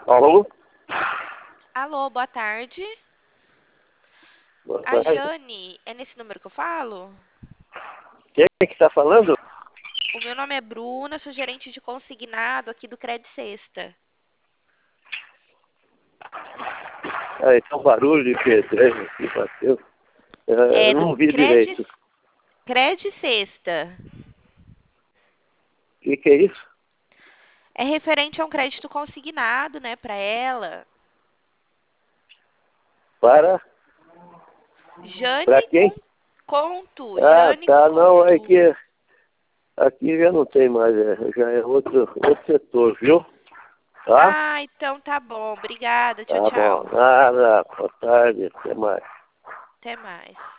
Alô? Alô, boa tarde. Boa A tarde. Jane, é nesse número que eu falo? Quem é que está falando? O meu nome é Bruna, sou gerente de consignado aqui do Cred Sexta. Ah, esse é um barulho de pedreiro aqui, bateu. Eu É não do ouvi direito. Cred Sexta. O que é isso? É referente a um crédito consignado, né, para ela. Para? Para Jane quem? Conto, Ah, Jane tá, não, é Conto. que aqui já não tem mais, já é outro setor, viu? Tá? Ah, então tá bom. Obrigada. Tchau, Tá bom. tchau. Nada, boa tarde, até mais. Até mais.